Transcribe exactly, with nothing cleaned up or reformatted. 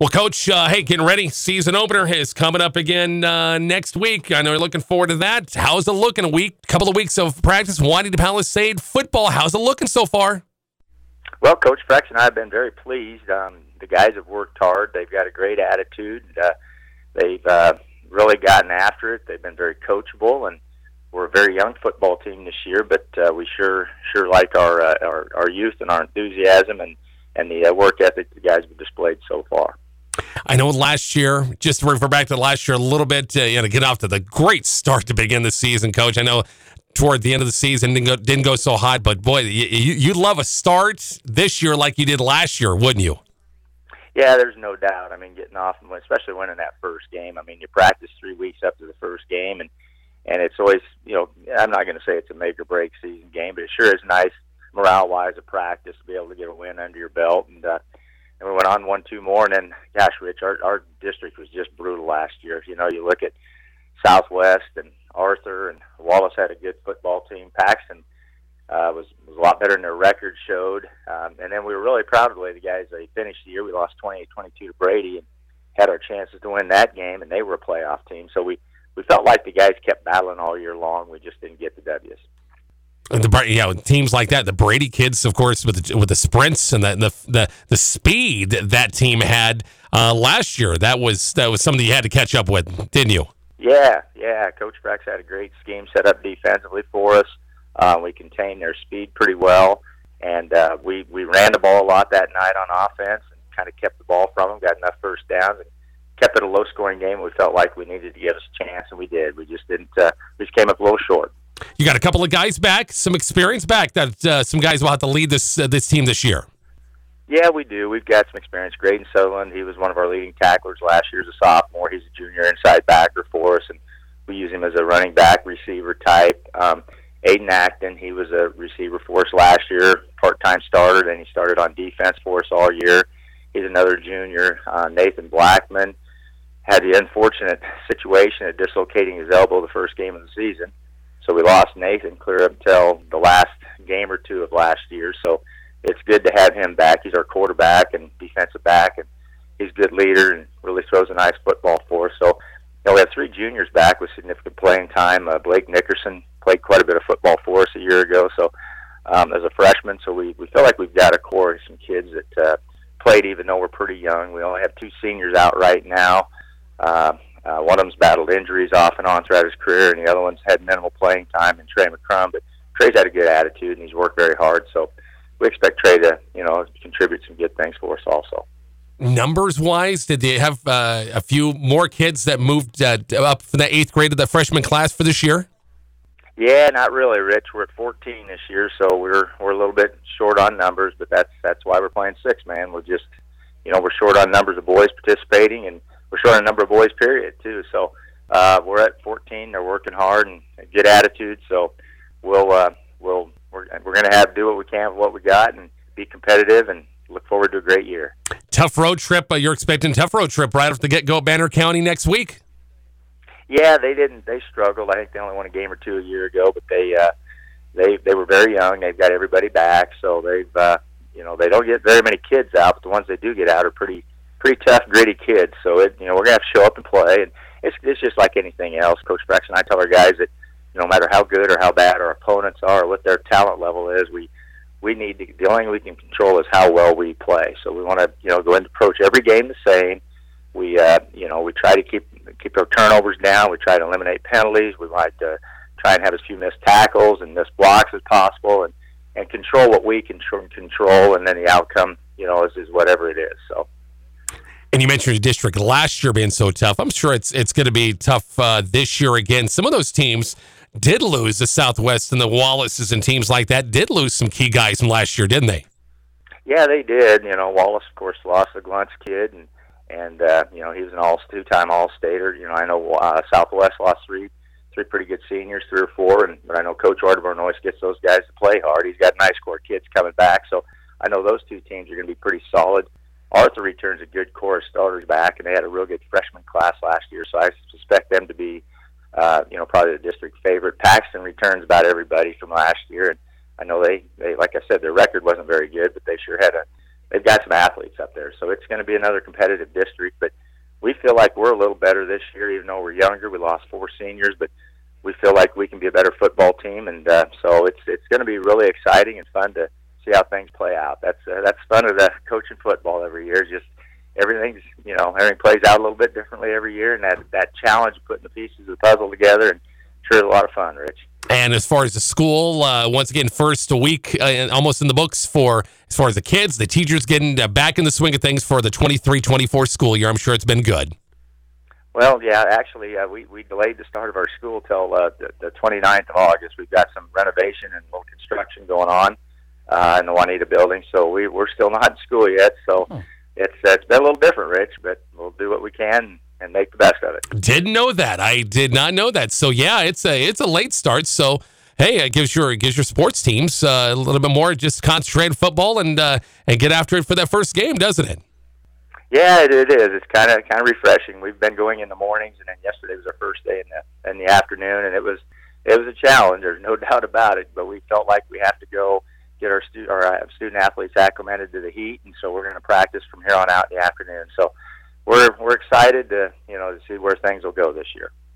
Well, Coach, uh, hey, getting ready. Season opener is coming up again uh, next week. I know you're looking forward to that. How's it looking? A week, couple of weeks of practice, Juanita Palisade football. How's it looking so far? Well, Coach Frex and I have been very pleased. Um, the guys have worked hard. They've got a great attitude. Uh, they've uh, really gotten after it. They've been very coachable, and we're a very young football team this year. But uh, we sure sure like our, uh, our our youth and our enthusiasm and and the uh, work ethic the guys have displayed so far. I know last year, just to refer back to last year a little bit, uh, you know, get off to the great start to begin the season, Coach. I know toward the end of the season didn't go, didn't go so hot, but boy, you, you'd love a start this year like you did last year, wouldn't you? Yeah, there's no doubt. I mean, getting off, especially winning that first game. I mean, you practice three weeks up to the first game, and and it's always, you know, I'm not going to say it's a make or break season game, but it sure is nice morale-wise of practice to be able to get a win under your belt. And uh, and we went on one, two more, and then, gosh, Rich, our, our district was just brutal last year. You know, you look at Southwest and Arthur, and Wallace had a good football team. Paxton uh, was was a lot better than their record showed. Um, and then we were really proud of the way the guys, they finished the year. We lost twenty-eight twenty-two to Brady and had our chances to win that game, and they were a playoff team. So we, we felt like the guys kept battling all year long. We just didn't get the W's. And the yeah, with teams like that, the Brady kids, of course, with the, with the sprints and the the the, the speed that team had uh, last year, that was that was something you had to catch up with, didn't you? Yeah, yeah. Coach Frex had a great scheme set up defensively for us. Uh, we contained their speed pretty well, and uh, we we ran the ball a lot that night on offense and kind of kept the ball from them, got enough first downs, and kept it a low-scoring game. We felt like we needed to give us a chance, and we did. We just didn't. Uh, we just came up a little short. You got a couple of guys back, some experience back that uh, some guys will have to lead this uh, this team this year. Yeah, we do. We've got some experience. Graydon Sutherland, he was one of our leading tacklers last year as a sophomore. He's a junior inside backer for us, and we use him as a running back receiver type. Um, Aiden Acton, he was a receiver for us last year, part-time starter, then he started on defense for us all year. He's another junior. Uh, Nathan Blackman had the unfortunate situation of dislocating his elbow the first game of the season. So we lost Nathan clear up until the last game or two of last year. So it's good to have him back. He's our quarterback and defensive back, and he's a good leader and really throws a nice football for us. So you know, we have three juniors back with significant playing time. Uh, Blake Nickerson played quite a bit of football for us a year ago, so um, as a freshman. So we, we feel like we've got a core of some kids that uh, played even though we're pretty young. We only have two seniors out right now. Uh, Uh, one of them's battled injuries off and on throughout his career, and the other one's had minimal playing time in Trey McCrum. But Trey's had a good attitude, and he's worked very hard. So we expect Trey to, you know, contribute some good things for us also. Numbers-wise, did they have uh, a few more kids that moved uh, up from the eighth grade to the freshman class for this year? Yeah, not really, Rich. We're at fourteen this year, so we're we're a little bit short on numbers, but that's that's why we're playing six man. We're just, you know, we're short on numbers of boys participating, and we're short on a number of boys, period, too. So uh, we're at fourteen. They're working hard and a good attitude. So we'll uh, we'll we're we're going to have to do what we can with what we got and be competitive and look forward to a great year. Tough road trip. Uh, you're expecting a tough road trip right off the get go at Banner County next week. Yeah, they didn't. They struggled. I think they only won a game or two a year ago, but they uh, they they were very young. They've got everybody back, so they've uh, you know they don't get very many kids out, but the ones they do get out are pretty. pretty tough, gritty kids. So, it, you know, we're going to have to show up and play. And it's it's just like anything else. Coach Frex and I tell our guys that, you know, no matter how good or how bad our opponents are or what their talent level is, we we need to, the only thing we can control is how well we play. So we want to, you know, go and approach every game the same. We, uh, you know, we try to keep keep our turnovers down. We try to eliminate penalties. We like to try and have as few missed tackles and missed blocks as possible, and, and control what we can control, and then the outcome, you know, is, is whatever it is. So. And you mentioned your district last year being so tough. I'm sure it's it's going to be tough uh, this year again. Some of those teams did lose, the Southwest and the Wallaces and teams like that did lose some key guys from last year, didn't they? Yeah, they did. You know, Wallace, of course, lost the Gluntz kid, and and uh, you know, he was an all two-time All-Stater. You know, I know uh, Southwest lost three three pretty good seniors, three or four, and but I know Coach Arterburn always gets those guys to play hard. He's got nice core kids coming back, so I know those two teams are going to be pretty solid. Arthur returns a good core of starters back, and they had a real good freshman class last year, so I suspect them to be, uh, you know, probably the district favorite. Paxton returns about everybody from last year, and I know they, they, like I said, their record wasn't very good, but they sure had a they've got some athletes up there. So it's going to be another competitive district, but we feel like we're a little better this year, even though we're younger. We lost four seniors, but we feel like we can be a better football team, and uh, so it's it's going to be really exciting and fun to see how things play out. That's uh, that's fun of the coaching football every year. Just everything's you know everything plays out a little bit differently every year, and that that challenge of putting the pieces of the puzzle together, and sure is a lot of fun, Rich. And as far as the school, uh, once again, first week uh, almost in the books for as far as the kids, the teachers getting uh, back in the swing of things for the twenty-three twenty-four school year. I'm sure it's been good. Well, yeah, actually, uh, we, we delayed the start of our school till uh, the, the twenty-ninth of August. We've got some renovation and a little construction going on uh, in the Juanita building, so we, we're still not in school yet. So oh. it's uh, it's been a little different, Rich, but we'll do what we can and make the best of it. Didn't know that. I did not know that. So, yeah, it's a it's a late start. So, hey, it gives your it gives your sports teams uh, a little bit more just concentrate football and uh, and get after it for that first game, doesn't it? Yeah, it, it is. It's kind of kind of refreshing. We've been going in the mornings, and then yesterday was our first day in the in the afternoon, and it was it was a challenge. There's no doubt about it. But we felt like we have to go get our stu- our uh, student athletes acclimated to the heat, and so we're going to practice from here on out in the afternoon. So we're we're excited to you know to see where things will go this year.